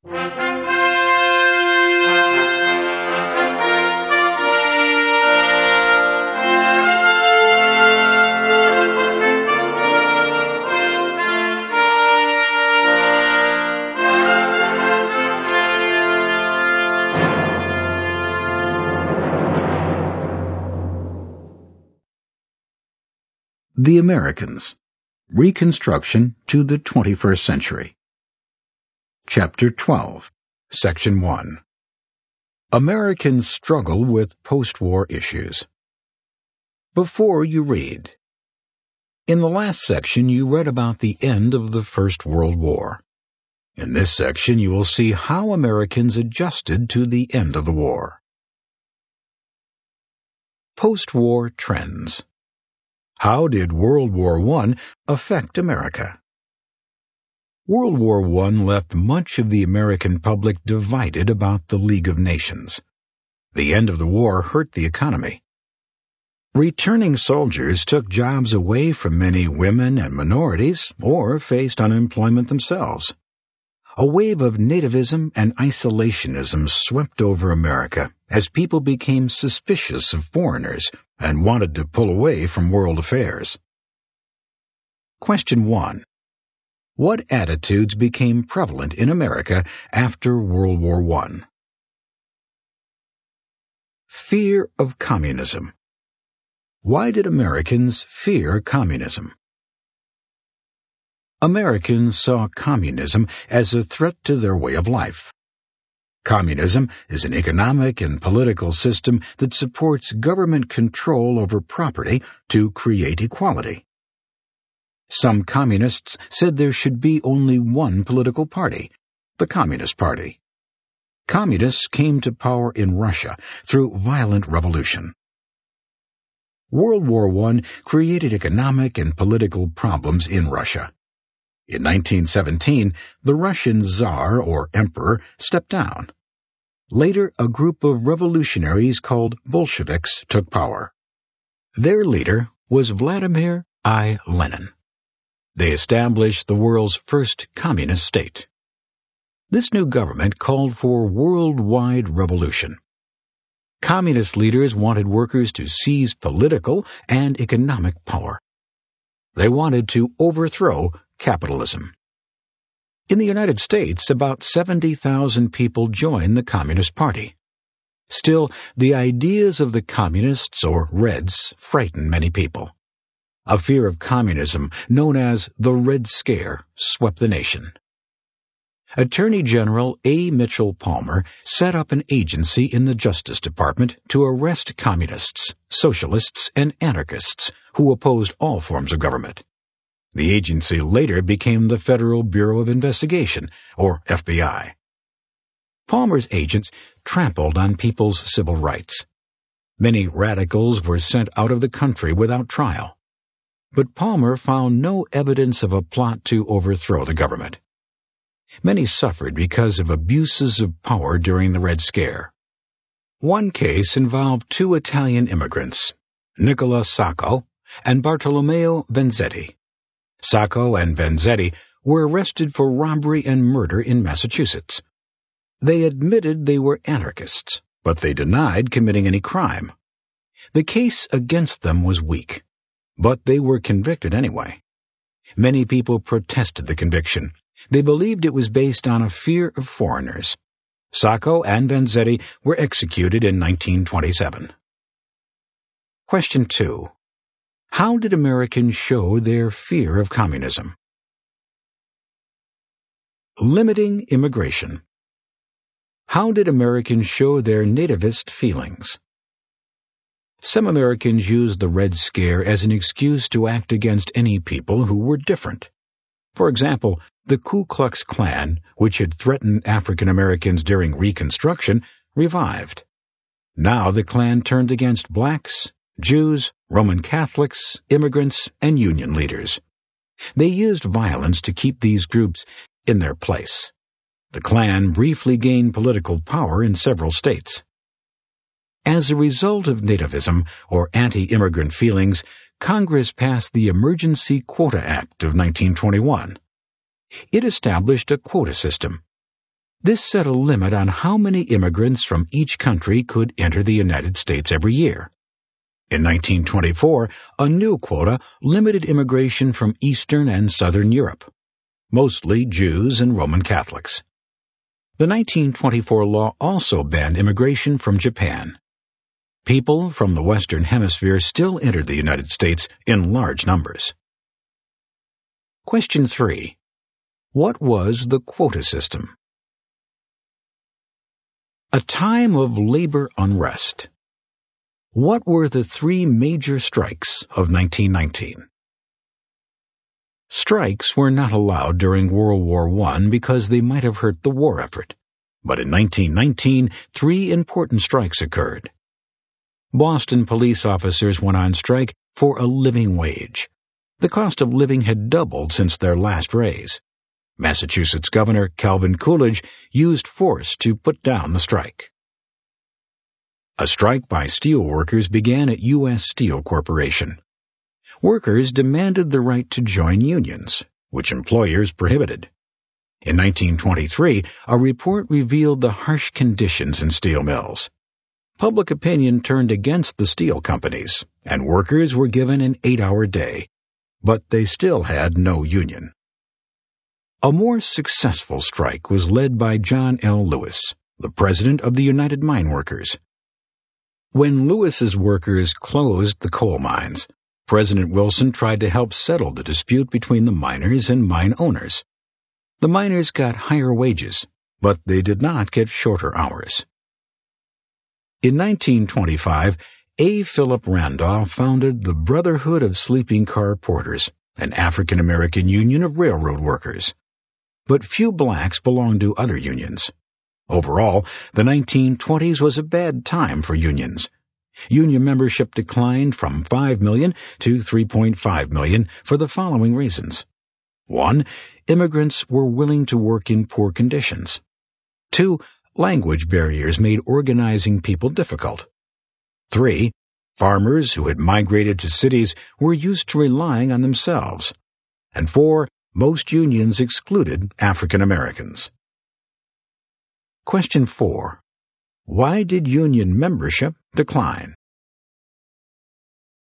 The Americans, Reconstruction to the 21st Century. Chapter 12, Section 1. Americans Struggle with Post-War Issues. Before you read. In the last section you read about the end of the First World War. In this section you will see how Americans adjusted to the end of the war. Post-war trends. How did World War I affect America? World War I left much of the American public divided about the League of Nations. The end of the war hurt the economy. Returning soldiers took jobs away from many women and minorities or faced unemployment themselves. A wave of nativism and isolationism swept over America as people became suspicious of foreigners and wanted to pull away from world affairs. Question 1. What attitudes became prevalent in America after World War I? Fear of communism. Why did Americans fear communism? Americans saw communism as a threat to their way of life. Communism is an economic and political system that supports government control over property to create equality. Some communists said there should be only one political party, the Communist Party. Communists came to power in Russia through violent revolution. World War I created economic and political problems in Russia. In 1917, the Russian Tsar or Emperor stepped down. Later, a group of revolutionaries called Bolsheviks took power. Their leader was Vladimir I. Lenin. They established the world's first communist state. This new government called for worldwide revolution. Communist leaders wanted workers to seize political and economic power. They wanted to overthrow capitalism. In the United States, about 70,000 people joined the Communist Party. Still, the ideas of the Communists, or Reds, frightened many people. A fear of communism, known as the Red Scare, swept the nation. Attorney General A. Mitchell Palmer set up an agency in the Justice Department to arrest communists, socialists, and anarchists who opposed all forms of government. The agency later became the Federal Bureau of Investigation, or FBI. Palmer's agents trampled on people's civil rights. Many radicals were sent out of the country without trial. But Palmer found no evidence of a plot to overthrow the government. Many suffered because of abuses of power during the Red Scare. One case involved two Italian immigrants, Nicola Sacco and Bartolomeo Vanzetti. Sacco and Vanzetti were arrested for robbery and murder in Massachusetts. They admitted they were anarchists, but they denied committing any crime. The case against them was weak, but they were convicted anyway. Many people protested the conviction. They believed it was based on a fear of foreigners. Sacco and Vanzetti were executed in 1927. Question 2. How did Americans show their fear of communism? Limiting immigration. How did Americans show their nativist feelings? Some Americans used the Red Scare as an excuse to act against any people who were different. For example, the Ku Klux Klan, which had threatened African Americans during Reconstruction, revived. Now the Klan turned against blacks, Jews, Roman Catholics, immigrants, and union leaders. They used violence to keep these groups in their place. The Klan briefly gained political power in several states. As a result of nativism, or anti-immigrant feelings, Congress passed the Emergency Quota Act of 1921. It established a quota system. This set a limit on how many immigrants from each country could enter the United States every year. In 1924, a new quota limited immigration from Eastern and Southern Europe, mostly Jews and Roman Catholics. The 1924 law also banned immigration from Japan. People from the Western Hemisphere still entered the United States in large numbers. Question 3. What was the quota system? A time of labor unrest. What were the three major strikes of 1919? Strikes were not allowed during World War I because they might have hurt the war effort. But in 1919, three important strikes occurred. Boston police officers went on strike for a living wage. The cost of living had doubled since their last raise. Massachusetts Governor Calvin Coolidge used force to put down the strike. A strike by steel workers began at U.S. Steel Corporation. Workers demanded the right to join unions, which employers prohibited. In 1923, a report revealed the harsh conditions in steel mills. Public opinion turned against the steel companies, and workers were given an 8-hour day, but they still had no union. A more successful strike was led by John L. Lewis, the president of the United Mine Workers. When Lewis's workers closed the coal mines, President Wilson tried to help settle the dispute between the miners and mine owners. The miners got higher wages, but they did not get shorter hours. In 1925, A. Philip Randolph founded the Brotherhood of Sleeping Car Porters, an African-American union of railroad workers. But few blacks belonged to other unions. Overall, the 1920s was a bad time for unions. Union membership declined from 5 million to 3.5 million for the following reasons. 1. Immigrants were willing to work in poor conditions. 2. Language barriers made organizing people difficult. 3. Farmers who had migrated to cities were used to relying on themselves. And 4. Most unions excluded African Americans. Question 4. Why did union membership decline?